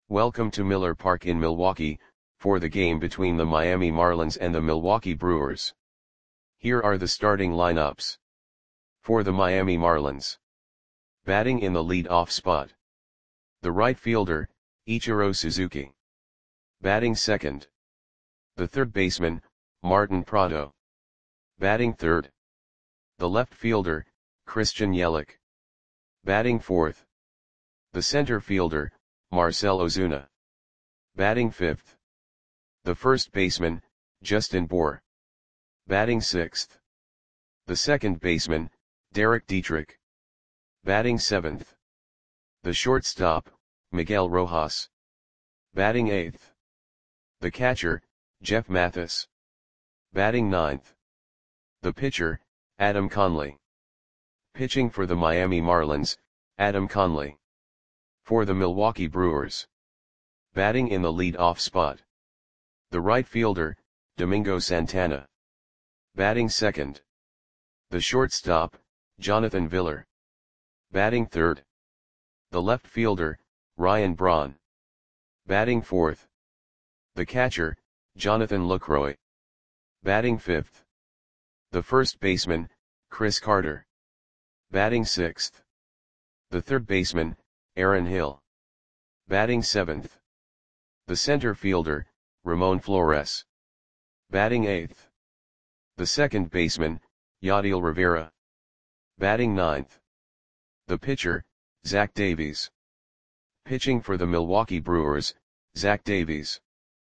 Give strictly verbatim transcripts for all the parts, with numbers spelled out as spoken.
Welcome to Miller Park in Milwaukee, for the game between the Miami Marlins and the Milwaukee Brewers. Here are the starting lineups. For the Miami Marlins. Batting in the lead-off spot. The right fielder, Ichiro Suzuki. Batting second. The third baseman, Martin Prado. Batting third. The left fielder, Christian Yelich. Batting fourth. The center fielder, Marcell Ozuna. Batting fifth. The first baseman, Justin Bour. Batting sixth. The second baseman, Derek Dietrich. Batting seventh. The shortstop, Miguel Rojas. Batting eighth. The catcher, Jeff Mathis. Batting ninth. The pitcher, Adam Conley. Pitching for the Miami Marlins, Adam Conley. For the Milwaukee Brewers. Batting in the lead-off spot. The right fielder, Domingo Santana. Batting second. The shortstop, Jonathan Villar. Batting third. The left fielder, Ryan Braun. Batting fourth. The catcher, Jonathan Lucroy. Batting fifth. The first baseman, Chris Carter. Batting sixth. The third baseman, Aaron Hill. Batting seventh. The center fielder, Ramon Flores. Batting eighth. The second baseman, Yadiel Rivera. Batting ninth. The pitcher, Zach Davies. Pitching for the Milwaukee Brewers, Zach Davies.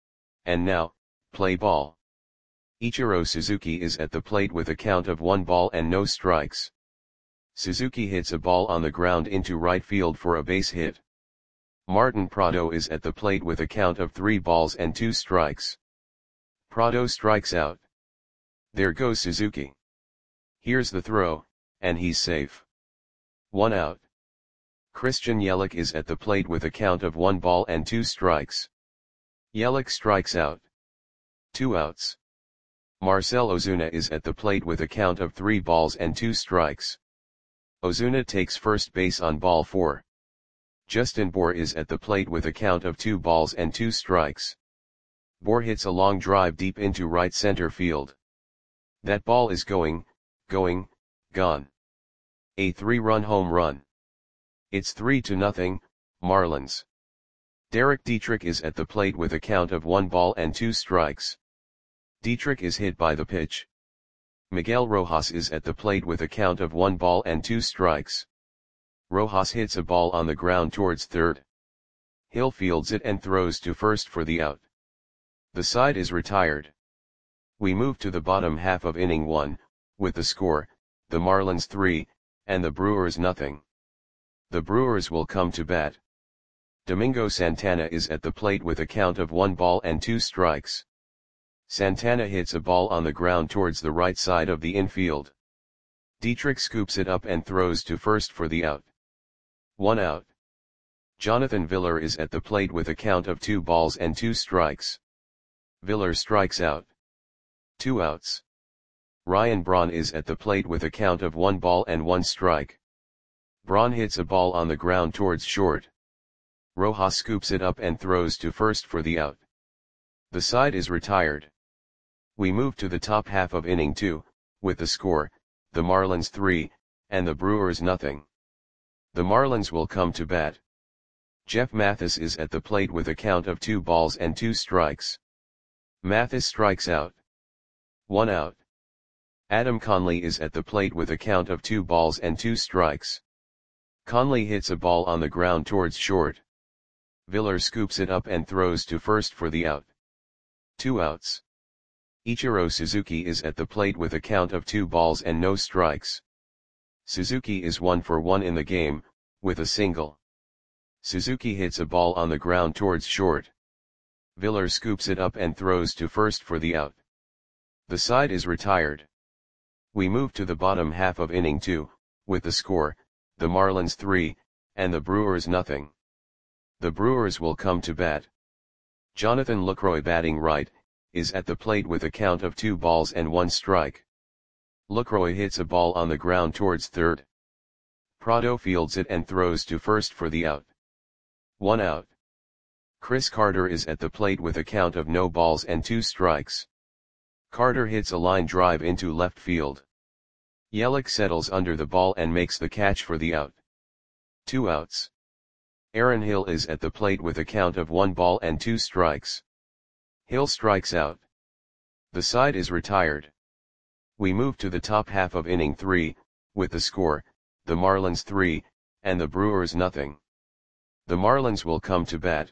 And now, play ball. Ichiro Suzuki is at the plate with a count of one ball and no strikes. Suzuki hits a ball on the ground into right field for a base hit. Martin Prado is at the plate with a count of three balls and two strikes. Prado strikes out. There goes Suzuki. Here's the throw, and he's safe. One out. Christian Yelich is at the plate with a count of one ball and two strikes. Yelich strikes out. Two outs. Marcell Ozuna is at the plate with a count of three balls and two strikes. Ozuna takes first base on ball four. Justin Bour is at the plate with a count of two balls and two strikes. Bour hits a long drive deep into right center field. That ball is going, going, gone. A three-run home run. It's three to nothing, Marlins. Derek Dietrich is at the plate with a count of one ball and two strikes. Dietrich is hit by the pitch. Miguel Rojas is at the plate with a count of one ball and two strikes. Rojas hits a ball on the ground towards third. Hill fields it and throws to first for the out. The side is retired. We move to the bottom half of inning one, with the score, the Marlins three, and the Brewers nothing. The Brewers will come to bat. Domingo Santana is at the plate with a count of one ball and two strikes. Santana hits a ball on the ground towards the right side of the infield. Dietrich scoops it up and throws to first for the out. One out. Jonathan Villar is at the plate with a count of two balls and two strikes. Villar strikes out. Two outs. Ryan Braun is at the plate with a count of one ball and one strike. Braun hits a ball on the ground towards short. Rojas scoops it up and throws to first for the out. The side is retired. We move to the top half of inning two, with the score, the Marlins three, and the Brewers nothing. The Marlins will come to bat. Jeff Mathis is at the plate with a count of two balls and two strikes. Mathis strikes out. One out. Adam Conley is at the plate with a count of two balls and two strikes. Conley hits a ball on the ground towards short. Villar scoops it up and throws to first for the out. Two outs. Ichiro Suzuki is at the plate with a count of two balls and no strikes. Suzuki is one for one in the game, with a single. Suzuki hits a ball on the ground towards short. Villar scoops it up and throws to first for the out. The side is retired. We move to the bottom half of inning two, with the score, the Marlins three, and the Brewers nothing. The Brewers will come to bat. Jonathan Lucroy batting right, is at the plate with a count of two balls and one strike. Lucroy hits a ball on the ground towards third. Prado fields it and throws to first for the out. One out. Chris Carter is at the plate with a count of no balls and two strikes. Carter hits a line drive into left field. Yelich settles under the ball and makes the catch for the out. Two outs. Aaron Hill is at the plate with a count of one ball and two strikes. Hill strikes out. The side is retired. We move to the top half of inning three, with the score, the Marlins three, and the Brewers nothing. The Marlins will come to bat.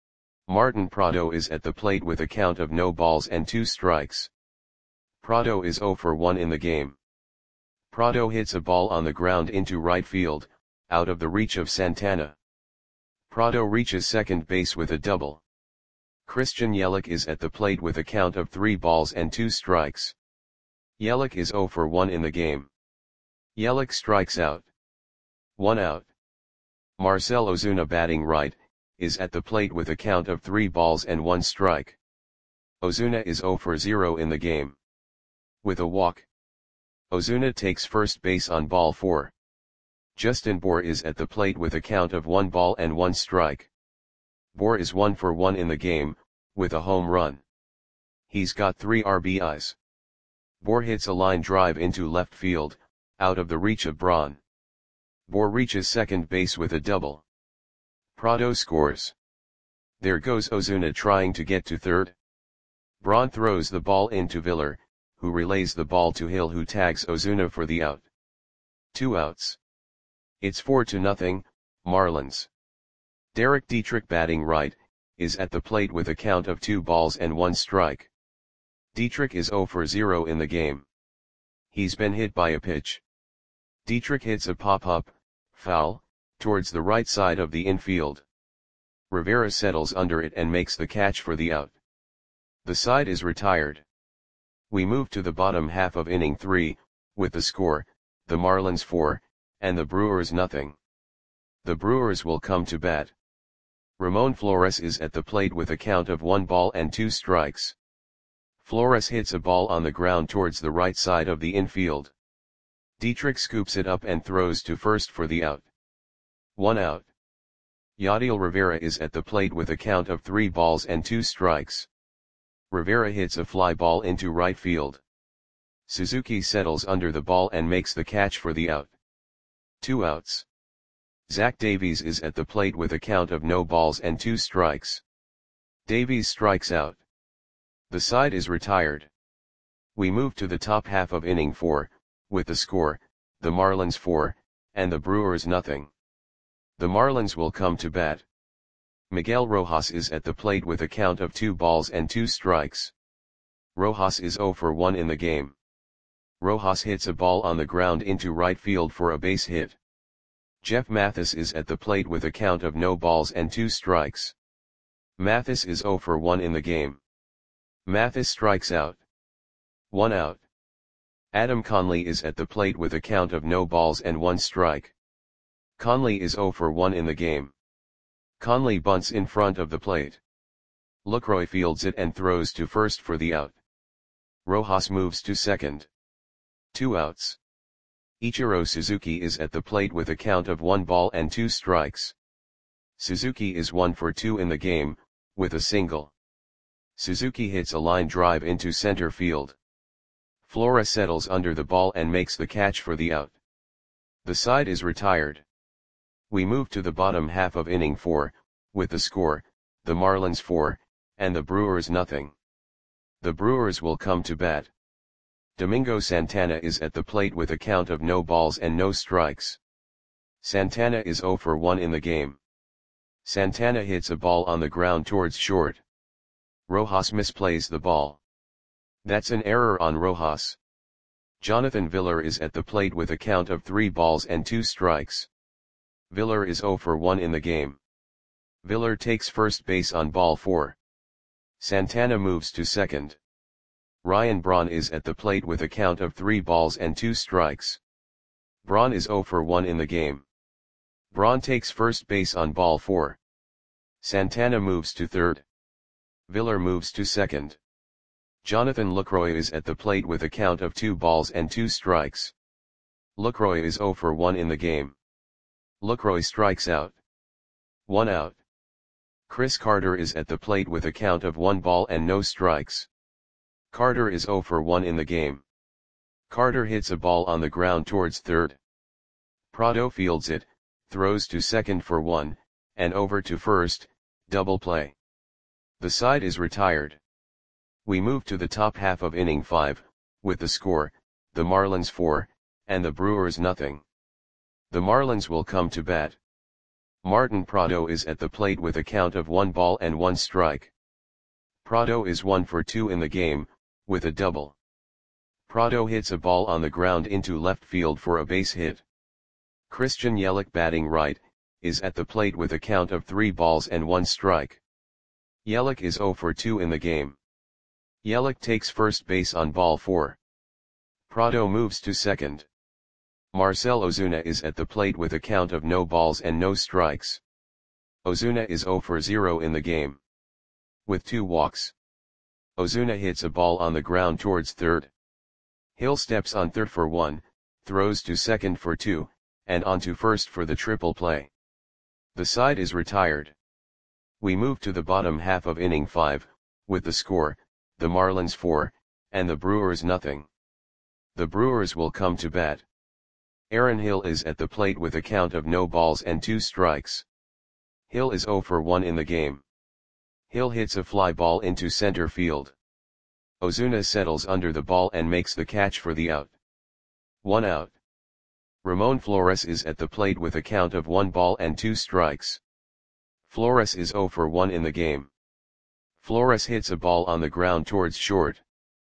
Martin Prado is at the plate with a count of no balls and two strikes. Prado is oh for one in the game. Prado hits a ball on the ground into right field, out of the reach of Santana. Prado reaches second base with a double. Christian Yelich is at the plate with a count of three balls and two strikes. Yelich is oh for one in the game. Yelich strikes out. One out. Marcell Ozuna, batting right, is at the plate with a count of three balls and one strike. Ozuna is oh for zero in the game. With a walk, Ozuna takes first base on ball four. Justin Bour is at the plate with a count of one ball and one strike. Bour is one for one in the game, with a home run. He's got three R B Is. Bour hits a line drive into left field, out of the reach of Braun. Bour reaches second base with a double. Prado scores. There goes Ozuna trying to get to third. Braun throws the ball into Villar, who relays the ball to Hill, who tags Ozuna for the out. Two outs. It's four to nothing, Marlins. Derek Dietrich, batting right, is at the plate with a count of two balls and one strike. Dietrich is oh for zero in the game. He's been hit by a pitch. Dietrich hits a pop-up, foul, towards the right side of the infield. Rivera settles under it and makes the catch for the out. The side is retired. We move to the bottom half of inning three, with the score, the Marlins four, and the Brewers nothing. The Brewers will come to bat. Ramon Flores is at the plate with a count of one ball and two strikes. Flores hits a ball on the ground towards the right side of the infield. Dietrich scoops it up and throws to first for the out. One out. Yadiel Rivera is at the plate with a count of three balls and two strikes. Rivera hits a fly ball into right field. Suzuki settles under the ball and makes the catch for the out. Two outs. Zach Davies is at the plate with a count of no balls and two strikes. Davies strikes out. The side is retired. We move to the top half of inning four, with the score, the Marlins four, and the Brewers nothing. The Marlins will come to bat. Miguel Rojas is at the plate with a count of two balls and two strikes. Rojas is oh for one in the game. Rojas hits a ball on the ground into right field for a base hit. Jeff Mathis is at the plate with a count of no balls and two strikes. Mathis is oh for one in the game. Mathis strikes out. One out. Adam Conley is at the plate with a count of no balls and one strike. Conley is oh for one in the game. Conley bunts in front of the plate. Lucroy fields it and throws to first for the out. Rojas moves to second. Two outs. Ichiro Suzuki is at the plate with a count of one ball and two strikes. Suzuki is one for two in the game, with a single. Suzuki hits a line drive into center field. Flores settles under the ball and makes the catch for the out. The side is retired. We move to the bottom half of inning four, with the score, the Marlins four, and the Brewers nothing. The Brewers will come to bat. Domingo Santana is at the plate with a count of no balls and no strikes. Santana is oh for one in the game. Santana hits a ball on the ground towards short. Rojas misplays the ball. That's an error on Rojas. Jonathan Villar is at the plate with a count of three balls and two strikes. Villar is oh for one in the game. Villar takes first base on ball four. Santana moves to second. Ryan Braun is at the plate with a count of three balls and two strikes. Braun is oh for one in the game. Braun takes first base on ball four. Santana moves to third. Villar moves to second. Jonathan Lucroy is at the plate with a count of two balls and two strikes. Lucroy is oh for one in the game. Lucroy strikes out. One out. Chris Carter is at the plate with a count of one ball and no strikes. Carter is zero for one in the game. Carter hits a ball on the ground towards third. Prado fields it, throws to second for one, and over to first, double play. The side is retired. We move to the top half of inning five, with the score, the Marlins four, and the Brewers nothing. The Marlins will come to bat. Martin Prado is at the plate with a count of one ball and one strike. Prado is one for two in the game, with a double. Prado hits a ball on the ground into left field for a base hit. Christian Yelich, batting right, is at the plate with a count of three balls and one strike. Yelich is zero for two in the game. Yelich takes first base on ball four. Prado moves to second. Marcell Ozuna is at the plate with a count of no balls and no strikes. Ozuna is zero for zero in the game. With two walks. Ozuna hits a ball on the ground towards third. Hill steps on third for one, throws to second for two, and on to first for the triple play. The side is retired. We move to the bottom half of inning five, with the score, the Marlins four, and the Brewers nothing. The Brewers will come to bat. Aaron Hill is at the plate with a count of no balls and two strikes. Hill is zero for one in the game. Hill hits a fly ball into center field. Ozuna settles under the ball and makes the catch for the out. One out. Ramon Flores is at the plate with a count of one ball and two strikes. Flores is zero for one in the game. Flores hits a ball on the ground towards short.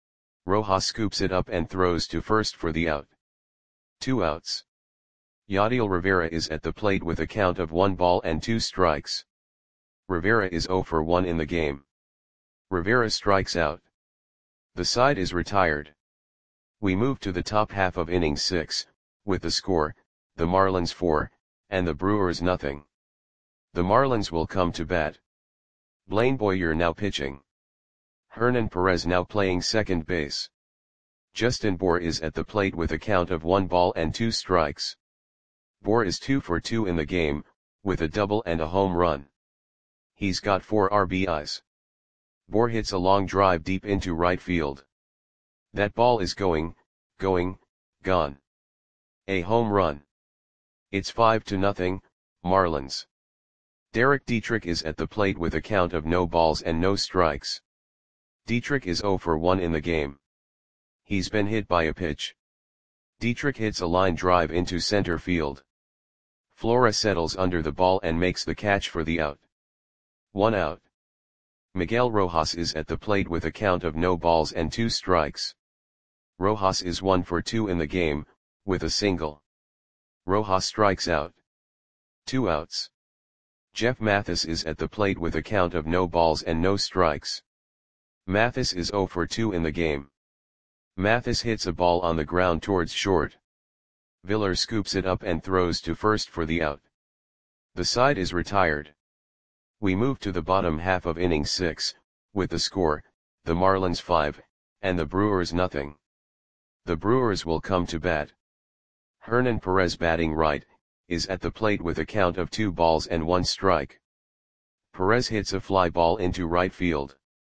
Rojas scoops it up and throws to first for the out. Two outs. Yadiel Rivera is at the plate with a count of one ball and two strikes. Rivera is zero for one in the game. Rivera strikes out. The side is retired. We move to the top half of inning six, with the score, the Marlins four, and the Brewers nothing. The Marlins will come to bat. Blaine Boyer now pitching. Hernan Perez now playing second base. Justin Bour is at the plate with a count of one ball and two strikes. Bour is two for two in the game, with a double and a home run. He's got four R B Is. Bour hits a long drive deep into right field. That ball is going, going, gone. A home run. It's five to nothing, Marlins. Derek Dietrich is at the plate with a count of no balls and no strikes. Dietrich is zero for one in the game. He's been hit by a pitch. Dietrich hits a line drive into center field. Flores settles under the ball and makes the catch for the out. One out. Miguel Rojas is at the plate with a count of no balls and two strikes. Rojas is one for two in the game, with a single. Rojas strikes out. Two outs. Jeff Mathis is at the plate with a count of no balls and no strikes. Mathis is zero for two in the game. Mathis hits a ball on the ground towards short. Villar scoops it up and throws to first for the out. The side is retired. We move to the bottom half of inning six, with the score, the Marlins five, and the Brewers nothing. The Brewers will come to bat. Hernan Perez, batting right, is at the plate with a count of two balls and one strike. Perez hits a fly ball into right field.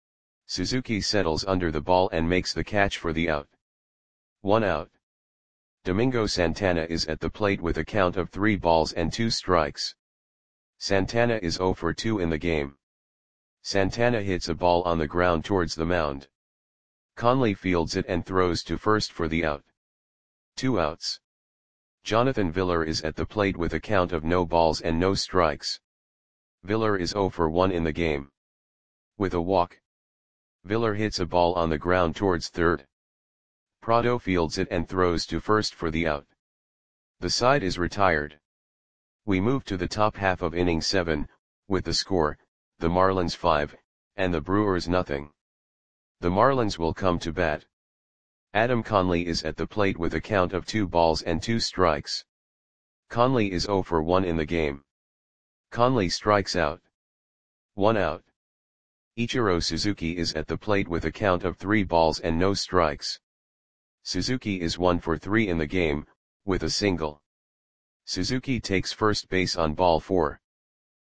Suzuki settles under the ball and makes the catch for the out. One out. Domingo Santana is at the plate with a count of three balls and two strikes. Santana is zero for two in the game. Santana hits a ball on the ground towards the mound. Conley fields it and throws to first for the out. Two outs. Jonathan Villar is at the plate with a count of no balls and no strikes. Villar is zero for one in the game. With a walk. Villar hits a ball on the ground towards third. Prado fields it and throws to first for the out. The side is retired. We move to the top half of inning seven, with the score, the Marlins five, and the Brewers nothing. The Marlins will come to bat. Adam Conley is at the plate with a count of two balls and two strikes. Conley is zero for one in the game. Conley strikes out. One out. Ichiro Suzuki is at the plate with a count of three balls and no strikes. Suzuki is one for three in the game, with a single. Suzuki takes first base on ball four.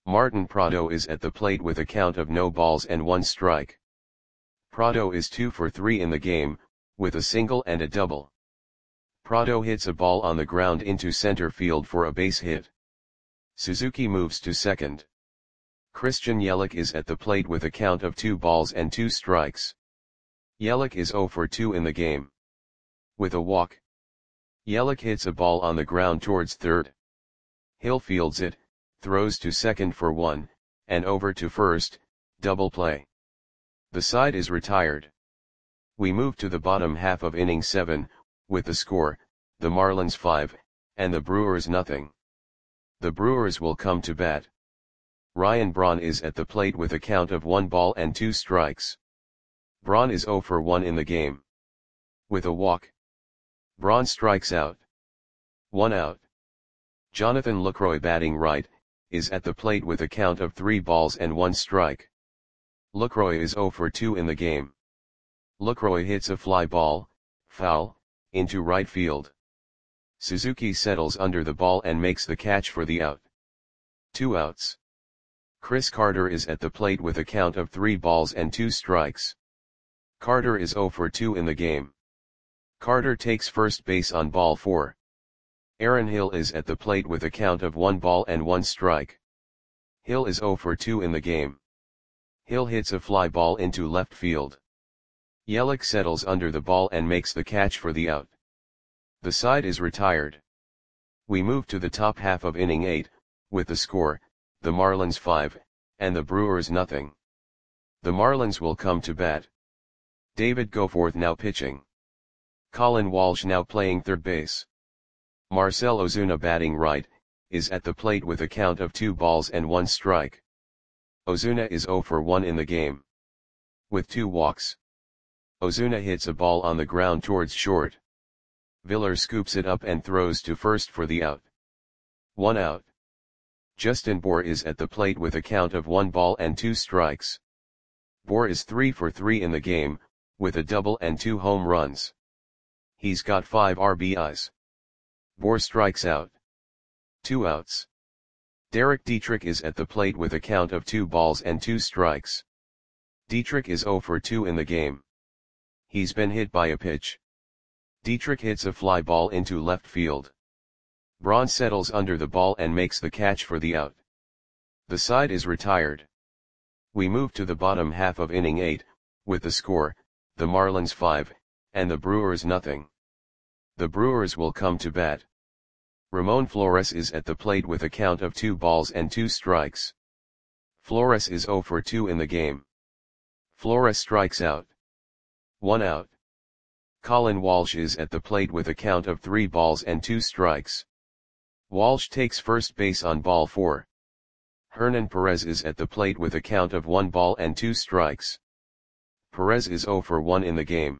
Martin Prado is at the plate with a count of no balls and one strike. Prado is two for three in the game, with a single and a double. Prado hits a ball on the ground into center field for a base hit. Suzuki moves to second. Christian Yelich is at the plate with a count of two balls and two strikes. Yelich is zero for two in the game. With a walk, Yelich hits a ball on the ground towards third. Hill fields it, throws to second for one, and over to first, double play. The side is retired. We move to the bottom half of inning seven, with the score, the Marlins five, and the Brewers nothing. The Brewers will come to bat. Ryan Braun is at the plate with a count of one ball and two strikes. Braun is zero for one in the game. With a walk, Braun strikes out. One out. Jonathan Lucroy, batting right, is at the plate with a count of three balls and one strike. Lucroy is zero for two in the game. Lucroy hits a fly ball, foul, into right field. Suzuki settles under the ball and makes the catch for the out. Two outs. Chris Carter is at the plate with a count of three balls and two strikes. Carter is zero for two in the game. Carter takes first base on ball four. Aaron Hill is at the plate with a count of one ball and one strike. Hill is zero for two in the game. Hill hits a fly ball into left field. Yelich settles under the ball and makes the catch for the out. The side is retired. We move to the top half of inning eight, with the score, the Marlins five, and the Brewers nothing. The Marlins will come to bat. David Goforth now pitching. Colin Walsh now playing third base. Marcell Ozuna, batting right, is at the plate with a count of two balls and one strike. Ozuna is zero for one in the game. With two walks, Ozuna hits a ball on the ground towards short. Viller scoops it up and throws to first for the out. One out. Justin Bour is at the plate with a count of one ball and two strikes. Bour is three for three in the game, with a double and two home runs. He's got five R B Is. Bour strikes out. Two outs. Derek Dietrich is at the plate with a count of two balls and two strikes. Dietrich is zero for two in the game. He's been hit by a pitch. Dietrich hits a fly ball into left field. Braun settles under the ball and makes the catch for the out. The side is retired. We move to the bottom half of inning eight, with the score, the Marlins five, and the Brewers nothing. The Brewers will come to bat. Ramon Flores is at the plate with a count of two balls and two strikes. Flores is zero for two in the game. Flores strikes out. One out. Colin Walsh is at the plate with a count of three balls and two strikes. Walsh takes first base on ball four. Hernan Perez is at the plate with a count of one ball and two strikes. Perez is zero for one in the game.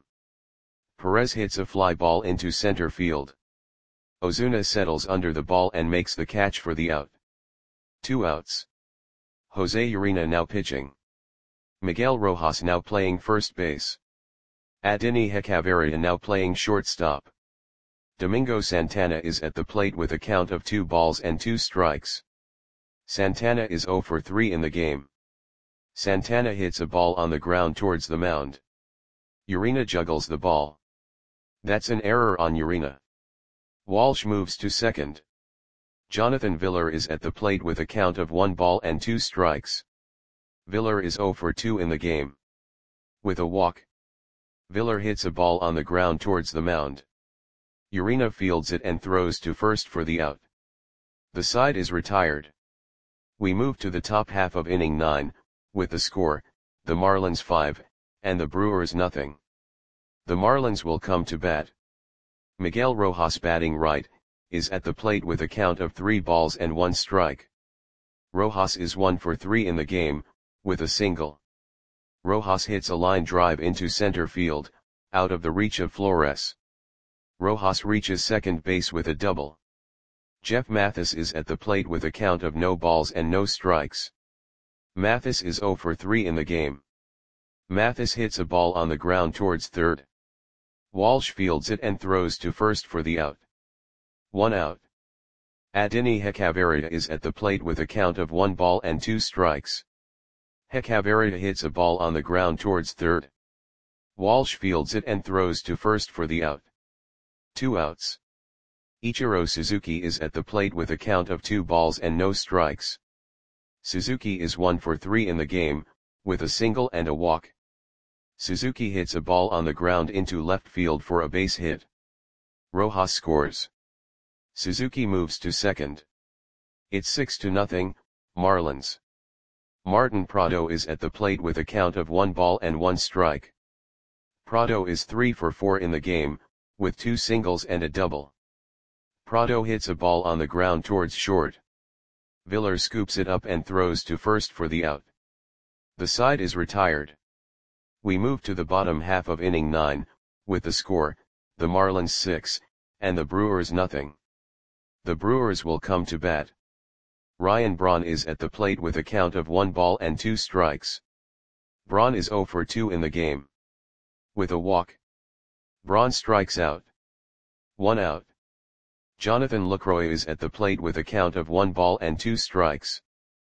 Perez hits a fly ball into center field. Ozuna settles under the ball and makes the catch for the out. Two outs. Jose Urena now pitching. Miguel Rojas now playing first base. Adeiny Hechavarria now playing shortstop. Domingo Santana is at the plate with a count of two balls and two strikes. Santana is zero for three in the game. Santana hits a ball on the ground towards the mound. Urena juggles the ball. That's an error on Urena. Walsh moves to second. Jonathan Viller is at the plate with a count of one ball and two strikes. Viller is zero for two in the game. With a walk, Viller hits a ball on the ground towards the mound. Urena fields it and throws to first for the out. The side is retired. We move to the top half of inning nine, with the score, the Marlins five, and the Brewers nothing. The Marlins will come to bat. Miguel Rojas, batting right, is at the plate with a count of three balls and one strike. Rojas is one for three in the game, with a single. Rojas hits a line drive into center field, out of the reach of Flores. Rojas reaches second base with a double. Jeff Mathis is at the plate with a count of no balls and no strikes. Mathis is zero for three in the game. Mathis hits a ball on the ground towards third. Walsh fields it and throws to first for the out. One out. Adeiny Hechavarria is at the plate with a count of one ball and two strikes. Hechavarria hits a ball on the ground towards third. Walsh fields it and throws to first for the out. Two outs. Ichiro Suzuki is at the plate with a count of two balls and no strikes. Suzuki is one for three in the game, with a single and a walk. Suzuki hits a ball on the ground into left field for a base hit. Rojas scores. Suzuki moves to second. It's six to nothing, Marlins. Martin Prado is at the plate with a count of one ball and one strike. Prado is three for four in the game, with two singles and a double. Prado hits a ball on the ground towards short. Villar scoops it up and throws to first for the out. The side is retired. We move to the bottom half of inning nine, with the score, the Marlins six, and the Brewers nothing. The Brewers will come to bat. Ryan Braun is at the plate with a count of one ball and two strikes. Braun is zero for two in the game. With a walk. Braun strikes out. One out. Jonathan Lucroy is at the plate with a count of one ball and two strikes.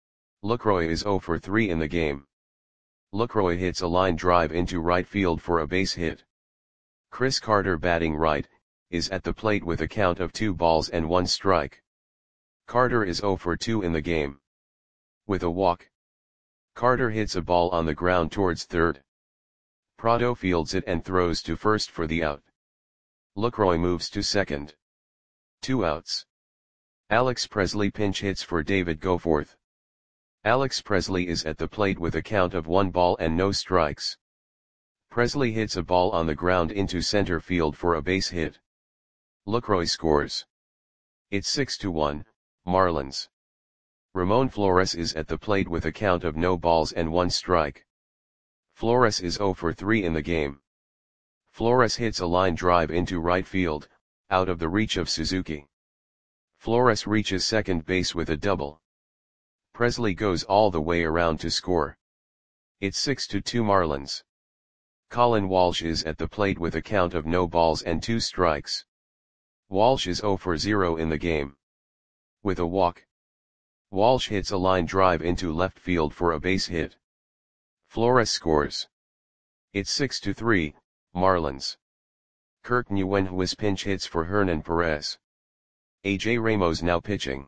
Lucroy is zero for three in the game. Lucroy hits a line drive into right field for a base hit. Chris Carter, batting right, is at the plate with a count of two balls and one strike. Carter is zero for two in the game. With a walk. Carter hits a ball on the ground towards third. Prado fields it and throws to first for the out. Lucroy moves to second. Two outs. Alex Presley pinch hits for David Goforth. Alex Presley is at the plate with a count of one ball and no strikes. Presley hits a ball on the ground into center field for a base hit. Lucroy scores. It's six to one, Marlins. Ramon Flores is at the plate with a count of no balls and one strike. Flores is zero for three in the game. Flores hits a line drive into right field, out of the reach of Suzuki. Flores reaches second base with a double. Presley goes all the way around to score. It's six to two Marlins. Colin Walsh is at the plate with a count of no balls and two strikes. Walsh is zero for zero in the game. With a walk. Walsh hits a line drive into left field for a base hit. Flores scores. It's six to three, Marlins. Kirk Nguyenhuis pinch hits for Hernan Perez. A J Ramos now pitching.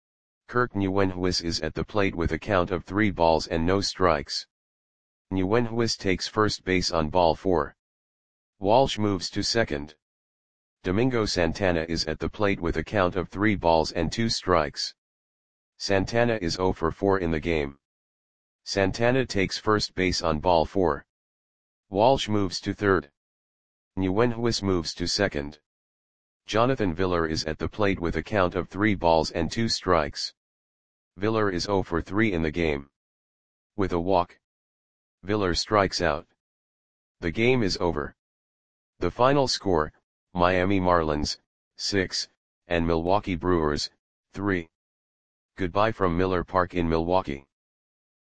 Kirk Nguyenhuis is at the plate with a count of three balls and no strikes. Nguyenhuis takes first base on ball four. Walsh moves to second. Domingo Santana is at the plate with a count of three balls and two strikes. Santana is zero for four in the game. Santana takes first base on ball four. Walsh moves to third. Nguyenhuis moves to second. Jonathan Villar is at the plate with a count of three balls and two strikes. Villar is zero for three in the game. With a walk. Villar strikes out. The game is over. The final score, Miami Marlins, six, and Milwaukee Brewers, three. Goodbye from Miller Park in Milwaukee.